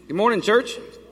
Good morning, church.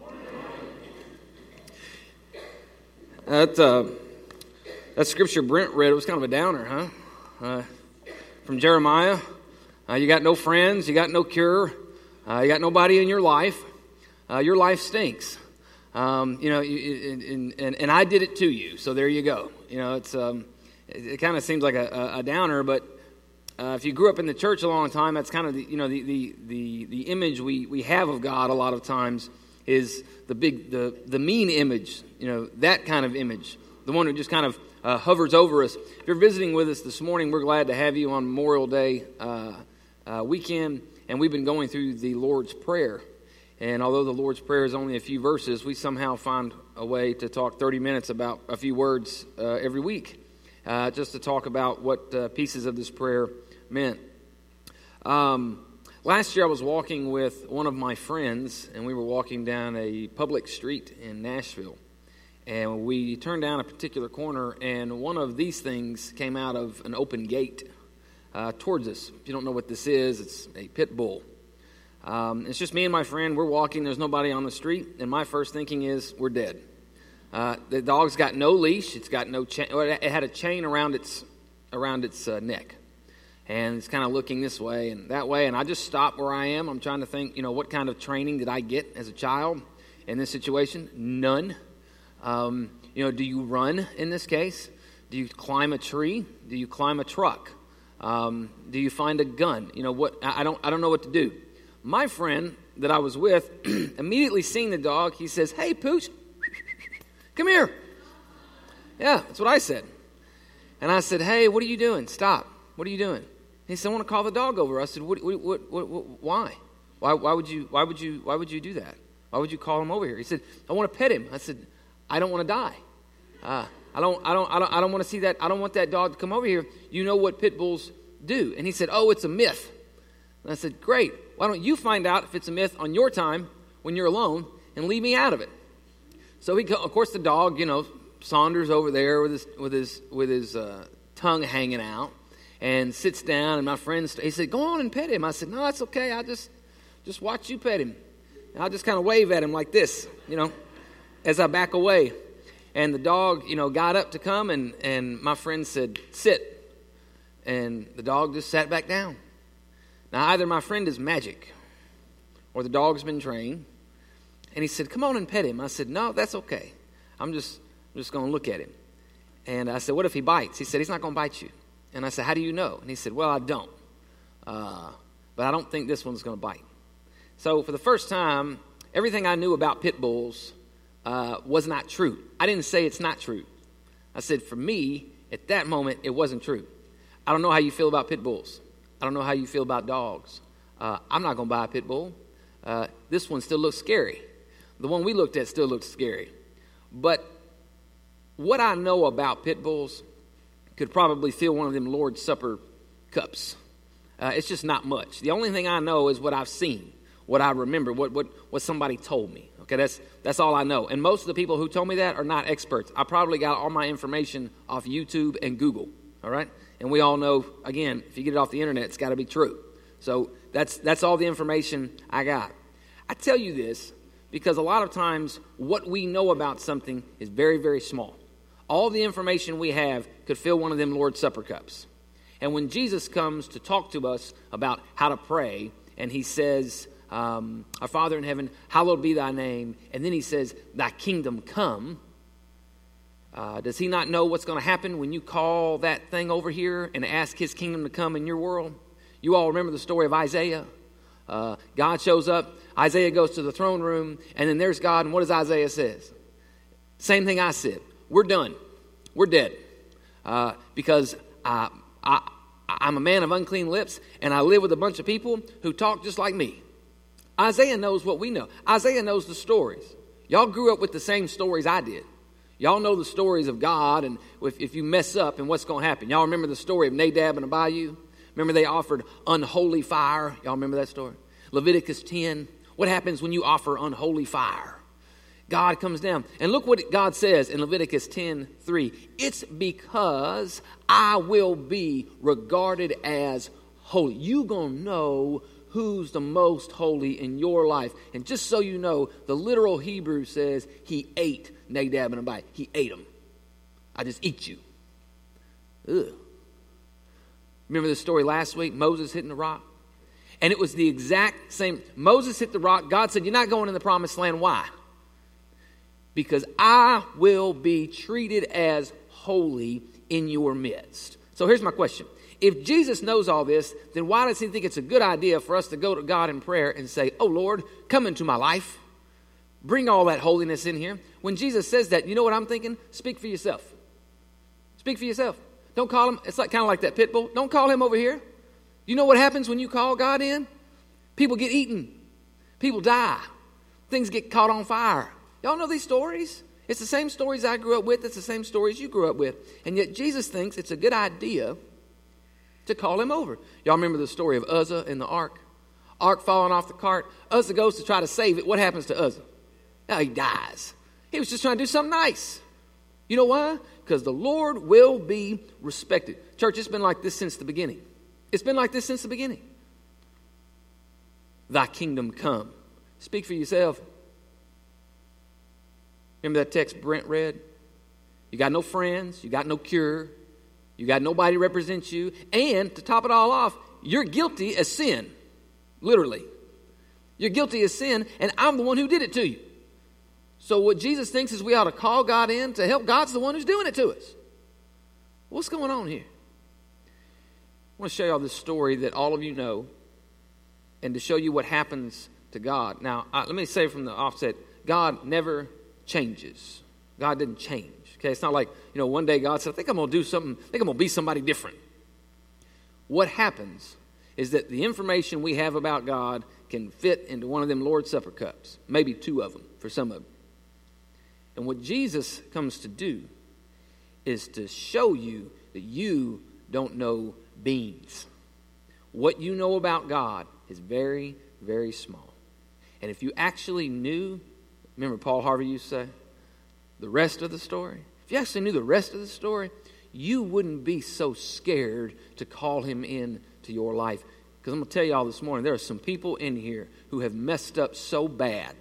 That scripture Brent read, it was kind of a downer, huh? From Jeremiah. You got no friends, you got no cure, you got nobody in your life. Your life stinks. And I did it to you, so there you go. It kind of seems like a downer, but if you grew up in the church a long time, that's kind of the image we have of God a lot of times is the mean image, that kind of image, the one who just kind of hovers over us. If you're visiting with us this morning, we're glad to have you on Memorial Day weekend, and we've been going through the Lord's Prayer. And although the Lord's Prayer is only a few verses, we somehow find a way to talk 30 minutes about a few words every week, just to talk about what pieces of this prayer meant. Last year I was walking with one of my friends, and we were walking down a public street in Nashville. And we turned down a particular corner, and one of these things came out of an open gate towards us. If you don't know what this is, it's a pit bull. It's just me and my friend. We're walking. There's nobody on the street. And my first thinking is, we're dead. The dog's got no leash. It's got no chain. It had a chain around its neck. And it's kind of looking this way and that way. And I just stopped where I am. I'm trying to think, what kind of training did I get as a child in this situation? None. Do you run in this case? Do you climb a tree? Do you climb a truck? Do you find a gun? I don't know what to do. My friend that I was with, immediately seeing the dog, he says, "Hey, Pooch, come here." Yeah, that's what I said. And I said, "Hey, what are you doing? Stop. What are you doing?" He said, "I want to call the dog over." I said, "What why? Why would you do that? Why would you call him over here?" He said, "I want to pet him." I said, "I don't want to die. I don't want to see that. I don't want that dog to come over here. You know what pit bulls do." And he said, "Oh, it's a myth." And I said, "Great. Why don't you find out if it's a myth on your time when you're alone and leave me out of it?" So of course, the dog, saunters over there with his tongue hanging out and sits down. And my friend, he said, "Go on and pet him." I said, "No, that's okay. I'll just watch you pet him." And I'll just kind of wave at him like this, as I back away. And the dog, got up to come, and my friend said, "Sit." And the dog just sat back down. Now, either my friend is magic or the dog's been trained. And he said, "Come on and pet him." I said, "No, that's okay. I'm just going to look at him." And I said, "What if he bites?" He said, "He's not going to bite you." And I said, "How do you know?" And he said, "Well, I don't. But I don't think this one's going to bite." So for the first time, everything I knew about pit bulls was not true. I didn't say it's not true. I said, for me, at that moment, it wasn't true. I don't know how you feel about pit bulls. I don't know how you feel about dogs. I'm not going to buy a pit bull. This one still looks scary. The one we looked at still looks scary. But what I know about pit bulls could probably fill one of them Lord's Supper cups. It's just not much. The only thing I know is what I've seen, what I remember, what somebody told me. Okay, that's all I know. And most of the people who told me that are not experts. I probably got all my information off YouTube and Google. All right? And we all know, again, if you get it off the internet, it's got to be true. So that's all the information I got. I tell you this because a lot of times what we know about something is very, very small. All the information we have could fill one of them Lord's Supper cups. And when Jesus comes to talk to us about how to pray, and he says, "Our Father in heaven, hallowed be thy name," and then he says, "Thy kingdom come," does he not know what's going to happen when you call that thing over here and ask his kingdom to come in your world? You all remember the story of Isaiah. God shows up. Isaiah goes to the throne room, and then there's God. And what does Isaiah says? Same thing I said. We're done. We're dead. Because I'm a man of unclean lips, and I live with a bunch of people who talk just like me. Isaiah knows what we know. Isaiah knows the stories. Y'all grew up with the same stories I did. Y'all know the stories of God and if you mess up and what's going to happen. Y'all remember the story of Nadab and Abihu? Remember they offered unholy fire? Y'all remember that story? Leviticus 10. What happens when you offer unholy fire? God comes down. And look what God says in Leviticus 10:3. It's because I will be regarded as holy. You going to know who's the most holy in your life. And just so you know, the literal Hebrew says he ate Nadab and Abihu. He ate them. I just eat you. Ugh. Remember the story last week? Moses hitting the rock? And it was the exact same. Moses hit the rock. God said, you're not going in the promised land. Why? Because I will be treated as holy in your midst. So here's my question. If Jesus knows all this, then why does he think it's a good idea for us to go to God in prayer and say, oh Lord, come into my life. Bring all that holiness in here. When Jesus says that, you know what I'm thinking? Speak for yourself. Speak for yourself. Don't call him. It's like kind of like that pit bull. Don't call him over here. You know what happens when you call God in? People get eaten. People die. Things get caught on fire. Y'all know these stories? It's the same stories I grew up with. It's the same stories you grew up with. And yet Jesus thinks it's a good idea to call him over. Y'all remember the story of Uzzah and the ark? Ark falling off the cart. Uzzah goes to try to save it. What happens to Uzzah? Now he dies. He was just trying to do something nice. You know why? Because the Lord will be respected. Church, it's been like this since the beginning. It's been like this since the beginning. Thy kingdom come. Speak for yourself. Remember that text Brent read? You got no friends. You got no cure. You got nobody to represent you. And to top it all off, you're guilty as sin. Literally. You're guilty as sin, and I'm the one who did it to you. So what Jesus thinks is we ought to call God in to help. God's the one who's doing it to us. What's going on here? I want to show you all this story that all of you know and to show you what happens to God. Now, let me say from the offset, God never changes. God didn't change. Okay, it's not like, one day God said, I think I'm going to do something. I think I'm going to be somebody different. What happens is that the information we have about God can fit into one of them Lord's Supper cups. Maybe two of them for some of them. And what Jesus comes to do is to show you that you don't know beans. What you know about God is very, very small. And if you actually knew, remember Paul Harvey used to say, the rest of the story? If you actually knew the rest of the story, you wouldn't be so scared to call him in to your life. Because I'm going to tell you all this morning, there are some people in here who have messed up so bad,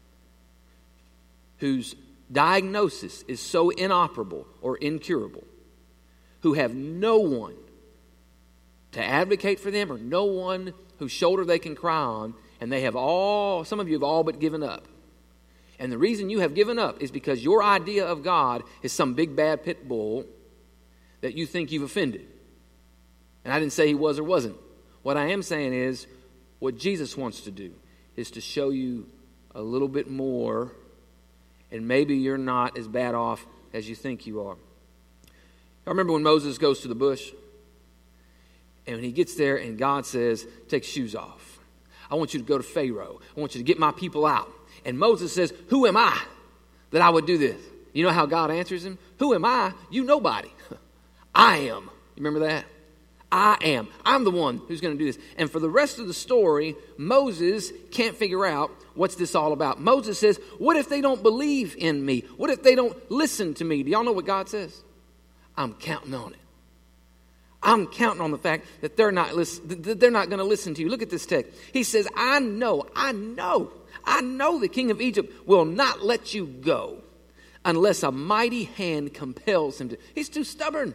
whose diagnosis is so inoperable or incurable, who have no one to advocate for them or no one whose shoulder they can cry on, and some of you have all but given up. And the reason you have given up is because your idea of God is some big bad pit bull that you think you've offended. And I didn't say he was or wasn't. What I am saying is what Jesus wants to do is to show you a little bit more, and maybe you're not as bad off as you think you are. I remember when Moses goes to the bush, and when he gets there and God says, take shoes off. I want you to go to Pharaoh. I want you to get my people out. And Moses says, who am I that I would do this? You know how God answers him? Who am I? You nobody. I am. You remember that? I am. I'm the one who's going to do this. And for the rest of the story, Moses can't figure out what's this all about. Moses says, what if they don't believe in me? What if they don't listen to me? Do y'all know what God says? I'm counting on it. I'm counting on the fact that they're not going to listen to you. Look at this text. He says, I know the king of Egypt will not let you go unless a mighty hand compels him to. He's too stubborn.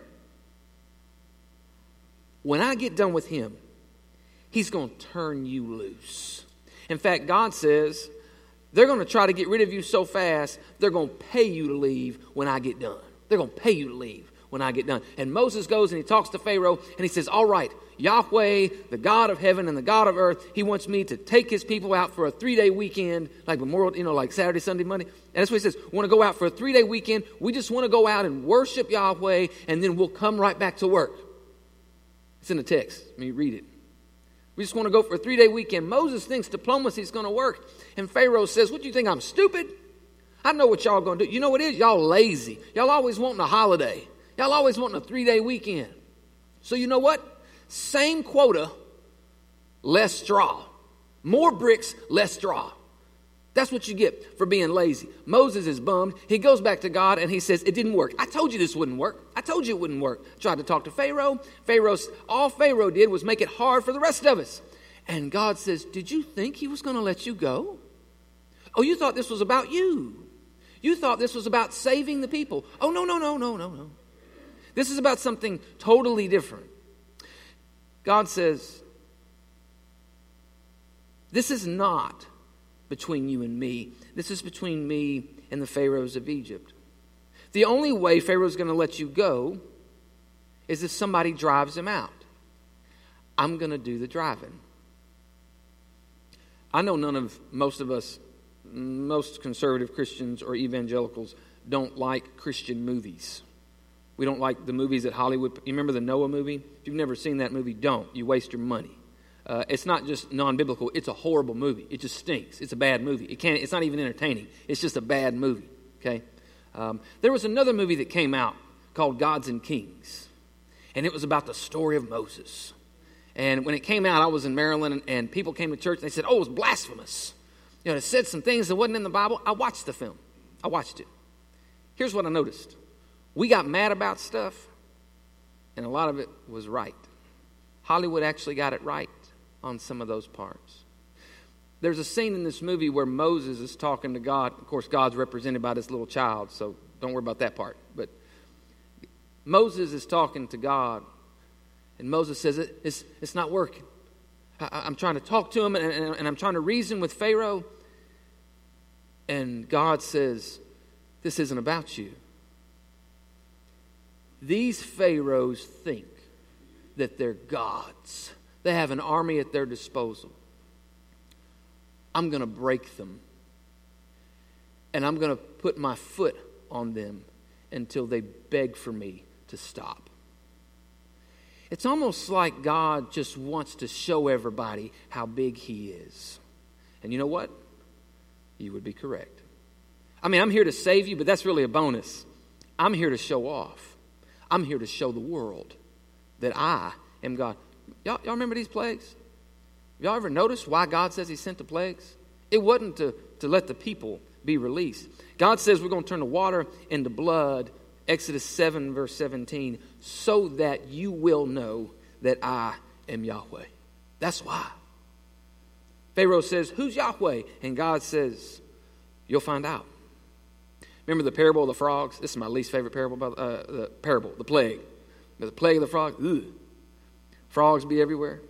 When I get done with him, he's going to turn you loose. In fact, God says, they're going to try to get rid of you so fast, they're going to pay you to leave when I get done. They're going to pay you to leave when I get done. And Moses goes and he talks to Pharaoh and he says, all right, Yahweh, the God of heaven and the God of earth, he wants me to take his people out for a 3-day weekend, like Memorial, like Saturday, Sunday, Monday. And that's what he says. We want to go out for a 3-day weekend. We just want to go out and worship Yahweh, and then we'll come right back to work. It's in the text. Let me read it. We just want to go for a 3-day weekend. Moses thinks diplomacy is going to work. And Pharaoh says, what do you think, I'm stupid? I know what y'all going to do. You know what it is? Y'all lazy. Y'all always wanting a holiday. Y'all always wanting a 3-day weekend. So you know what? Same quota, less straw. More bricks, less straw. That's what you get for being lazy. Moses is bummed. He goes back to God and he says, it didn't work. I told you this wouldn't work. I told you it wouldn't work. Tried to talk to Pharaoh. All Pharaoh did was make it hard for the rest of us. And God says, did you think he was going to let you go? Oh, you thought this was about you. You thought this was about saving the people. Oh, no. This is about something totally different. God says, this is not between you and me. This is between me and the pharaohs of Egypt. The only way Pharaoh's going to let you go is if somebody drives him out. I'm going to do the driving. I know most of us, most conservative Christians or evangelicals don't like Christian movies. We don't like the movies that Hollywood. You remember the Noah movie? If you've never seen that movie, don't. You waste your money. It's not just non-biblical. It's a horrible movie. It just stinks. It's a bad movie. It's not even entertaining. It's just a bad movie. Okay. There was another movie that came out called Gods and Kings, and it was about the story of Moses. And when it came out, I was in Maryland, and people came to church, and they said, oh, it was blasphemous. You know, it said some things that wasn't in the Bible. I watched the film. I watched it. Here's what I noticed. We got mad about stuff, and a lot of it was right. Hollywood actually got it right on some of those parts. There's a scene in this movie where Moses is talking to God. Of course, God's represented by this little child, so don't worry about that part. But Moses is talking to God, and Moses says, it's not working. I'm trying to talk to him, and I'm trying to reason with Pharaoh. And God says, this isn't about you. These pharaohs think that they're gods. They have an army at their disposal. I'm going to break them. And I'm going to put my foot on them until they beg for me to stop. It's almost like God just wants to show everybody how big he is. And you know what? You would be correct. I mean, I'm here to save you, but that's really a bonus. I'm here to show off. I'm here to show the world that I am God. Y'all remember these plagues? Y'all ever noticed why God says he sent the plagues? It wasn't to let the people be released. God says we're going to turn the water into blood, Exodus 7, verse 17, so that you will know that I am Yahweh. That's why. Pharaoh says, who's Yahweh? And God says, you'll find out. Remember the parable of the frogs? This is my least favorite parable, the plague. The plague of the frogs. Ugh. Frogs be everywhere.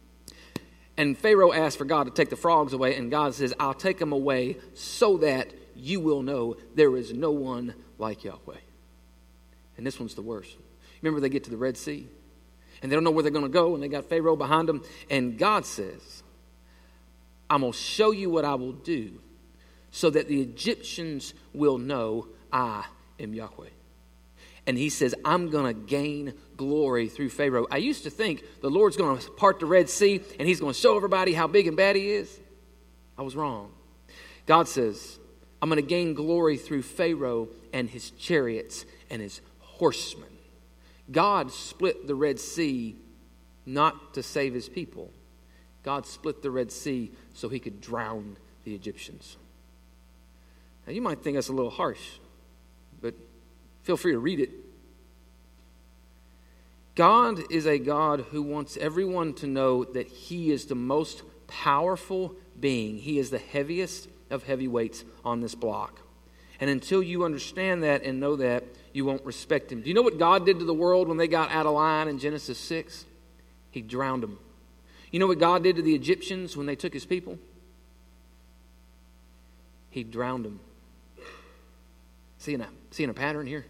And Pharaoh asked for God to take the frogs away, and God says, I'll take them away so that you will know there is no one like Yahweh. And this one's the worst. Remember they get to the Red Sea, and they don't know where they're going to go, and they got Pharaoh behind them, and God says, I'm going to show you what I will do so that the Egyptians will know I am Yahweh. And he says, I'm going to gain glory through Pharaoh. I used to think the Lord's going to part the Red Sea and he's going to show everybody how big and bad he is. I was wrong. God says, I'm going to gain glory through Pharaoh and his chariots and his horsemen. God split the Red Sea not to save his people. God split the Red Sea so he could drown the Egyptians. Now you might think that's a little harsh, but feel free to read it. God is a God who wants everyone to know that he is the most powerful being. He is the heaviest of heavyweights on this block. And until you understand that and know that, you won't respect him. Do you know what God did to the world when they got out of line in Genesis 6? He drowned them. You know what God did to the Egyptians when they took his people? He drowned them. Seeing a pattern here?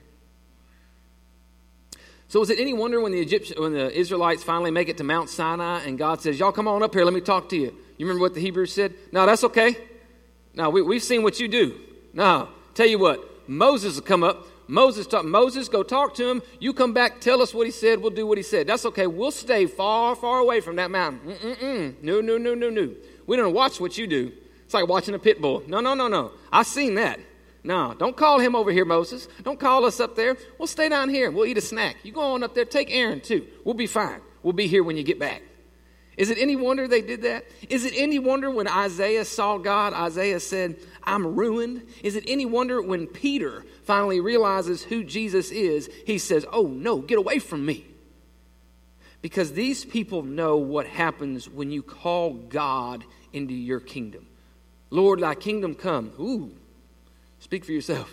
So is it any wonder when the Israelites finally make it to Mount Sinai and God says, y'all come on up here, let me talk to you. You remember what the Hebrews said? No, that's okay. No, we've seen what you do. No, tell you what, Moses will come up. Moses, go talk to him. You come back, tell us what he said. We'll do what he said. That's okay. We'll stay far, far away from that mountain. No. We don't watch what you do. It's like watching a pit bull. No. I've seen that. No, don't call him over here, Moses. Don't call us up there. We'll stay down here. We'll eat a snack. You go on up there. Take Aaron, too. We'll be fine. We'll be here when you get back. Is it any wonder they did that? Is it any wonder when Isaiah saw God, Isaiah said, I'm ruined? Is it any wonder when Peter finally realizes who Jesus is, he says, oh, no, get away from me. Because these people know what happens when you call God into your kingdom. Lord, thy kingdom come. Ooh, speak for yourself.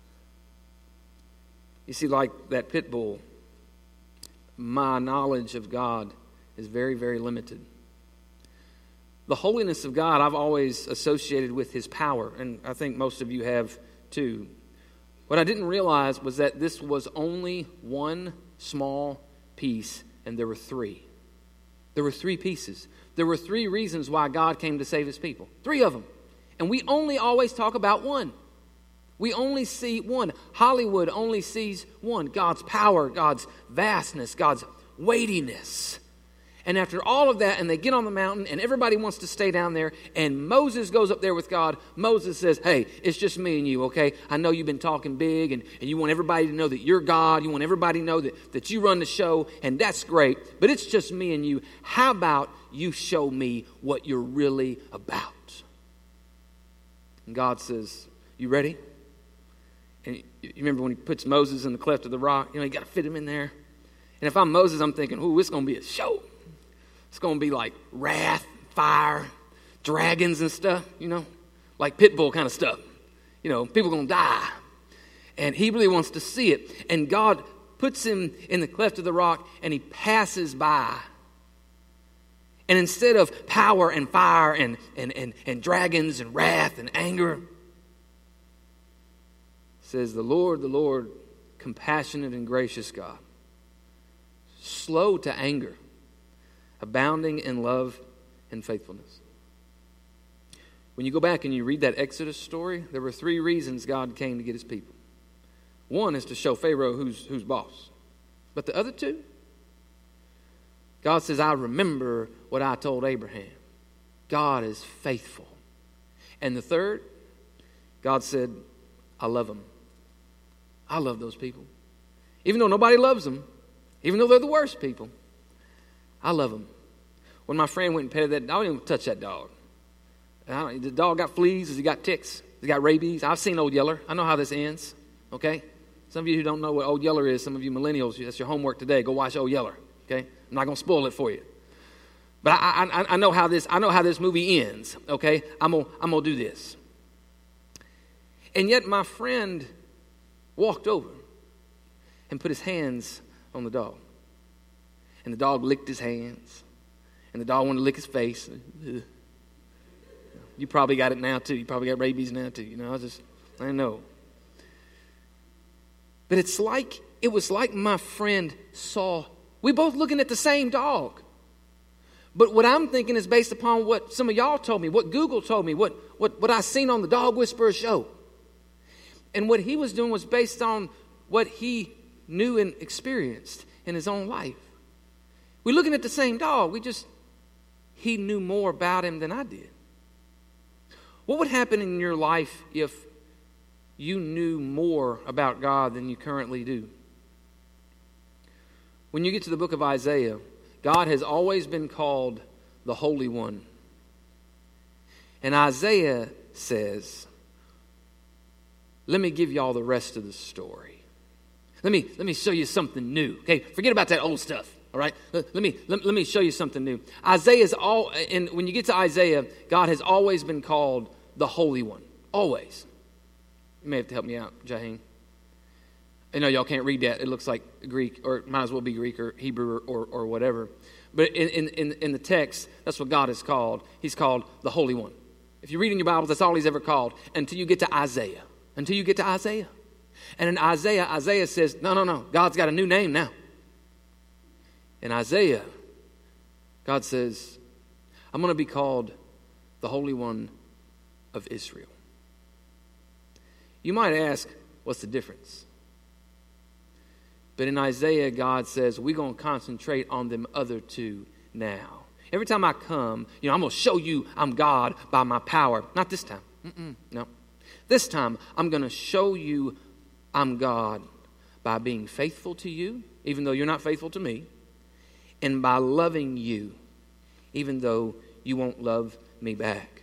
You see, like that pit bull, my knowledge of God is very, very limited. The holiness of God I've always associated with his power, and I think most of you have too. What I didn't realize was that this was only one small piece, and there were three. There were three pieces. There were three reasons why God came to save his people. Three of them. And we only always talk about one. We only see one. Hollywood only sees one. God's power, God's vastness, God's weightiness. And after all of that, and they get on the mountain, and everybody wants to stay down there, and Moses goes up there with God. Moses says, hey, it's just me and you, okay? I know you've been talking big, and you want everybody to know that you're God. You want everybody to know that you run the show, and that's great. But it's just me and you. How about you show me what you're really about? And God says, you ready? And you remember when he puts Moses in the cleft of the rock? You got to fit him in there. And if I'm Moses, I'm thinking, ooh, it's going to be a show. It's going to be like wrath, fire, dragons and stuff, like Pitbull kind of stuff. People going to die. And he really wants to see it. And God puts him in the cleft of the rock, and he passes by. And instead of power and fire and dragons and wrath and anger, says the Lord, compassionate and gracious God, slow to anger, abounding in love and faithfulness. When you go back and you read that Exodus story, there were three reasons God came to get his people. One is to show Pharaoh who's boss. But the other two, God says, I remember what I told Abraham. God is faithful. And the third, God said, I love them. I love those people. Even though nobody loves them, even though they're the worst people, I love them. When my friend went and petted that dog, I didn't even touch that dog. The dog got fleas. Has he got ticks? Has he got rabies? I've seen Old Yeller. I know how this ends. Okay? Some of you who don't know what Old Yeller is, some of you millennials, that's your homework today. Go watch Old Yeller. Okay? I'm not going to spoil it for you. But I know how this movie ends. Okay? I'm gonna do this. And yet my friend walked over and put his hands on the dog. And the dog licked his hands. And the dog wanted to lick his face. You probably got it now too. You probably got rabies now too. I know. But it was like my friend saw, we both looking at the same dog. But what I'm thinking is based upon what some of y'all told me, what Google told me, what I seen on the Dog Whisperer show. And what he was doing was based on what he knew and experienced in his own life. We're looking at the same dog. He knew more about him than I did. What would happen in your life if you knew more about God than you currently do? When you get to the book of Isaiah, God has always been called the Holy One. And Isaiah says, let me give y'all the rest of the story. Let me show you something new. Okay, forget about that old stuff. All right, let me show you something new. And when you get to Isaiah, God has always been called the Holy One. Always. You may have to help me out, Jaheen. I know y'all can't read that. It looks like Greek, or it might as well be Greek or Hebrew or whatever. But in the text, that's what God is called. He's called the Holy One. If you read in your Bibles, that's all he's ever called until you get to Isaiah. And in Isaiah says, no, God's got a new name now. In Isaiah, God says, I'm going to be called the Holy One of Israel. You might ask, what's the difference? But in Isaiah, God says, we're going to concentrate on them other two now. Every time I come, I'm going to show you I'm God by my power. Not this time. No. This time, I'm going to show you I'm God by being faithful to you, even though you're not faithful to me, and by loving you, even though you won't love me back.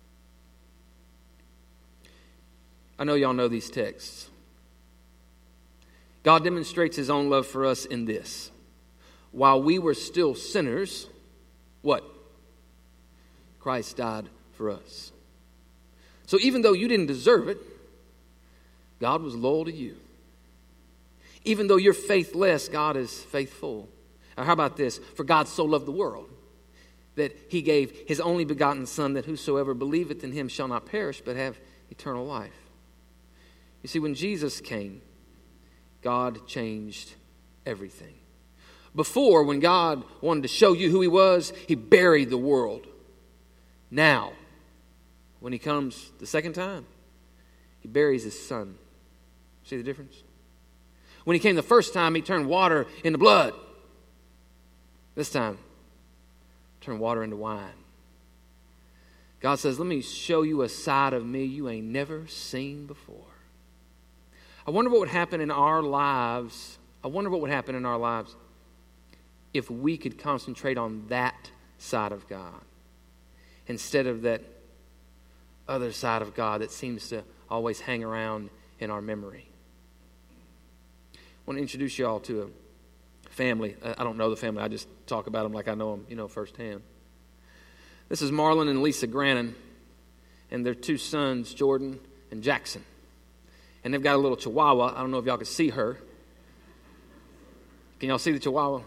I know y'all know these texts. God demonstrates his own love for us in this. while we were still sinners, what? Christ died for us. So even though you didn't deserve it, God was loyal to you. Even though you're faithless, God is faithful. Now, how about this? For God so loved the world that he gave his only begotten Son, that whosoever believeth in him shall not perish, but have eternal life. You see, when Jesus came, God changed everything. Before, when God wanted to show you who he was, he buried the world. Now, when he comes the second time, he buries his Son. See the difference? When he came the first time, he turned water into blood. This time, turn water into wine. God says, let me show you a side of me you ain't never seen before. I wonder what would happen in our lives. If we could concentrate on that side of God instead of that other side of God that seems to always hang around in our memory. I want to introduce you all to a family. I don't know the family. I just talk about them like I know them, firsthand. This is Marlon and Lisa Grannon and their two sons, Jordan and Jackson. And they've got a little chihuahua. I don't know if y'all can see her. Can y'all see the chihuahua?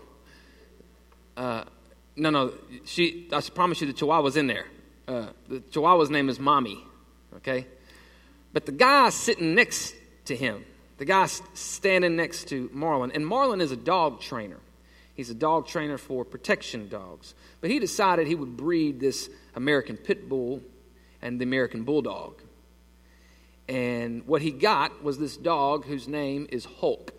No. I promise you the chihuahua's in there. The chihuahua's name is Mommy. Okay? But the guy sitting next to him, the guy standing next to Marlon, and Marlon is a dog trainer. He's a dog trainer for protection dogs. But he decided he would breed this American Pit Bull and the American Bulldog. And what he got was this dog whose name is Hulk.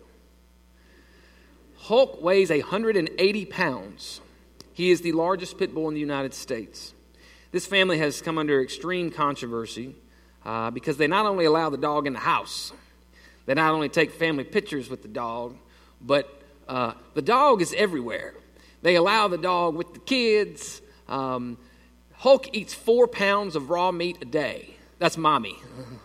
Hulk weighs 180 pounds. He is the largest pit bull in the United States. This family has come under extreme controversy because they not only allow the dog in the house, they not only take family pictures with the dog, but the dog is everywhere. They allow the dog with the kids. Hulk eats 4 pounds of raw meat a day. That's Mommy.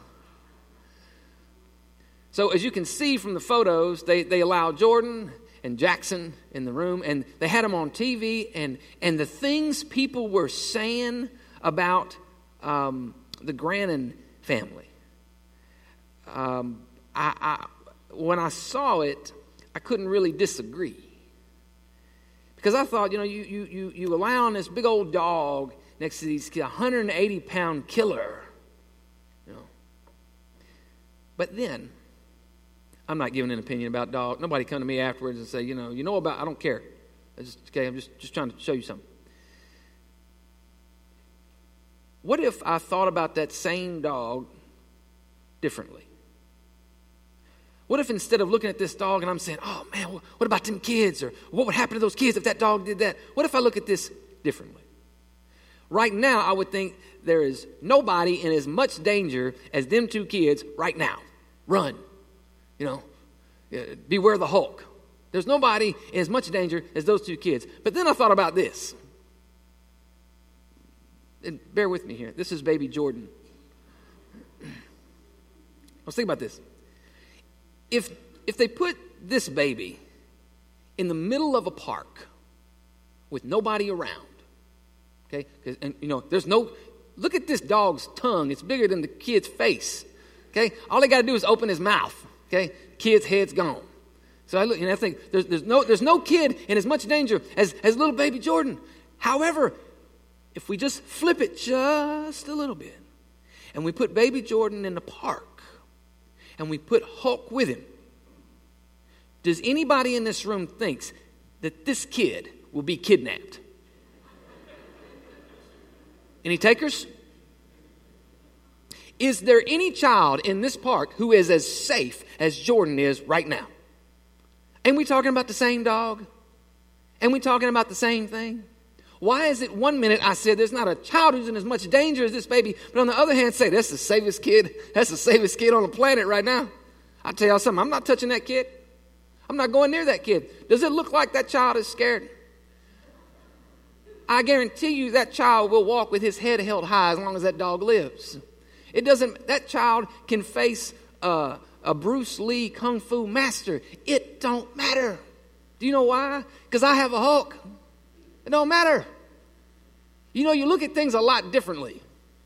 So as you can see from the photos, they allow Jordan and Jackson in the room, and they had them on TV, and the things people were saying about the Grannon family. When I saw it, I couldn't really disagree. Because I thought, you allowing this big old dog next to these 180-pound killer. But then, I'm not giving an opinion about dog. Nobody come to me afterwards and say, I don't care. I'm just trying to show you something. What if I thought about that same dog differently? What if instead of looking at this dog and I'm saying, oh man, what about them kids? Or what would happen to those kids if that dog did that? What if I look at this differently? Right now, I would think there is nobody in as much danger as them two kids right now. Run. Beware the Hulk. There's nobody in as much danger as those two kids. But then I thought about this. And bear with me here. This is baby Jordan. Let's think about this. If they put this baby in the middle of a park with nobody around, okay? And there's no. Look at this dog's tongue. It's bigger than the kid's face. Okay, all they got to do is open his mouth. Okay, kid's head's gone. So I look and I think there's no kid in as much danger as little baby Jordan. However, if we just flip it just a little bit, and we put baby Jordan in the park, and we put Hulk with him, does anybody in this room thinks that this kid will be kidnapped? Any takers? Is there any child in this park who is as safe as Jordan is right now? Ain't we talking about the same dog? Ain't we talking about the same thing? Why is it one minute I said there's not a child who's in as much danger as this baby, but on the other hand say that's the safest kid on the planet right now? I'll tell y'all something, I'm not touching that kid. I'm not going near that kid. Does it look like that child is scared? I guarantee you that child will walk with his head held high as long as that dog lives. That child can face a Bruce Lee Kung Fu master. It don't matter. Do you know why? Because I have a Hulk. It don't matter. You know, you look at things a lot differently.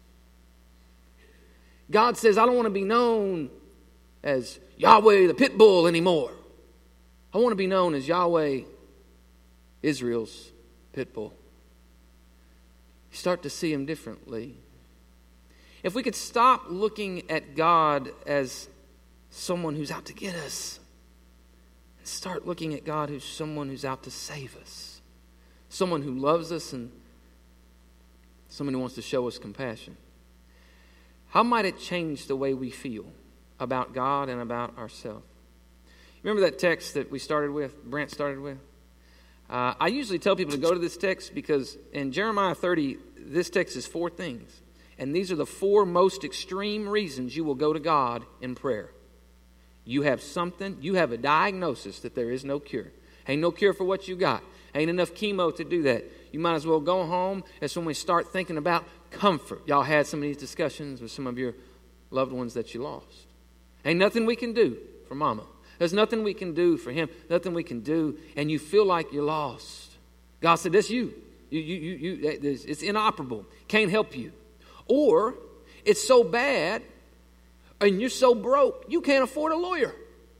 God says, I don't want to be known as Yahweh the pit bull anymore. I want to be known as Yahweh, Israel's pit bull. You start to see him differently. If we could stop looking at God as someone who's out to get us and start looking at God as someone who's out to save us, someone who loves us and someone who wants to show us compassion, how might it change the way we feel about God and about ourselves? Remember that text that we started with, Brent started with? I usually tell people to go to this text because in Jeremiah 30, this text is 4 things. And these are the 4 most extreme reasons you will go to God in prayer. You have something, you have a diagnosis that there is no cure. Ain't no cure for what you got. Ain't enough chemo to do that. You might as well go home. That's when we start thinking about comfort. Y'all had some of these discussions with some of your loved ones that you lost. Ain't nothing we can do for mama. There's nothing we can do for him. Nothing we can do. And you feel like you're lost. God said, that's you. It's inoperable. Can't help you. Or it's so bad and you're so broke, you can't afford a lawyer.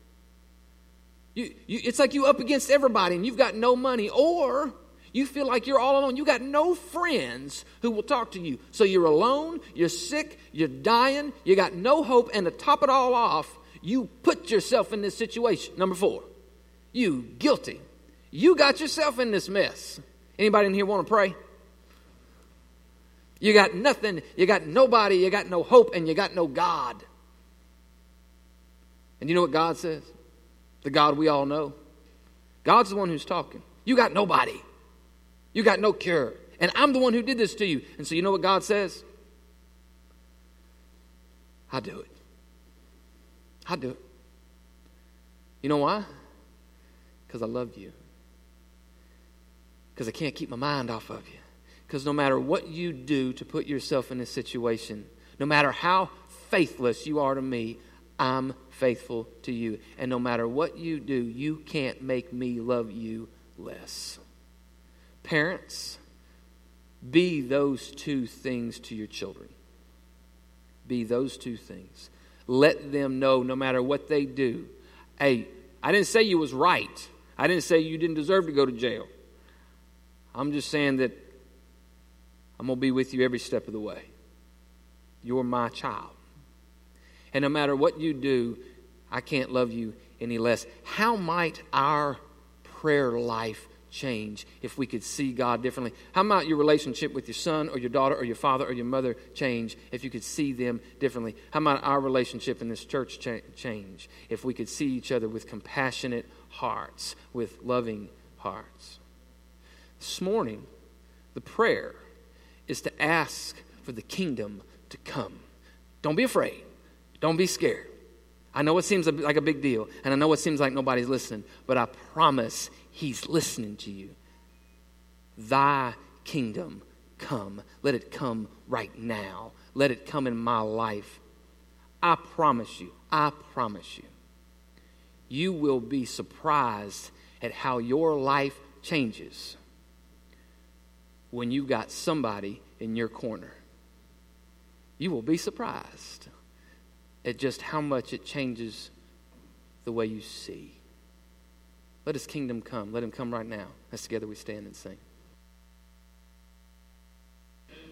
It's like you up against everybody and you've got no money. Or you feel like you're all alone. You got no friends who will talk to you. So you're alone, you're sick, you're dying, you got no hope. And to top it all off, you put yourself in this situation. Number 4, you guilty. You got yourself in this mess. Anybody in here want to pray? You got nothing, you got nobody, you got no hope, and you got no God. And you know what God says? The God we all know. God's the one who's talking. You got nobody. You got no cure. And I'm the one who did this to you. And so you know what God says? I'll do it. I'll do it. You know why? Because I love you. Because I can't keep my mind off of you. Because no matter what you do to put yourself in this situation, no matter how faithless you are to me, I'm faithful to you. And no matter what you do, you can't make me love you less. Parents, be those 2 things to your children. Be those 2 things. Let them know no matter what they do. Hey, I didn't say you was right. I didn't say you didn't deserve to go to jail. I'm just saying that I'm going to be with you every step of the way. You're my child. And no matter what you do, I can't love you any less. How might our prayer life change if we could see God differently? How might your relationship with your son or your daughter or your father or your mother change if you could see them differently? How might our relationship in this church change if we could see each other with compassionate hearts, with loving hearts? This morning, the prayer is to ask for the kingdom to come. Don't be afraid. Don't be scared. I know it seems like a big deal, and I know it seems like nobody's listening, but I promise he's listening to you. Thy kingdom come. Let it come right now. Let it come in my life. I promise you, you will be surprised at how your life changes when you got somebody in your corner. You will be surprised at just how much it changes the way you see. Let his kingdom come. Let him come right now. As together we stand and sing.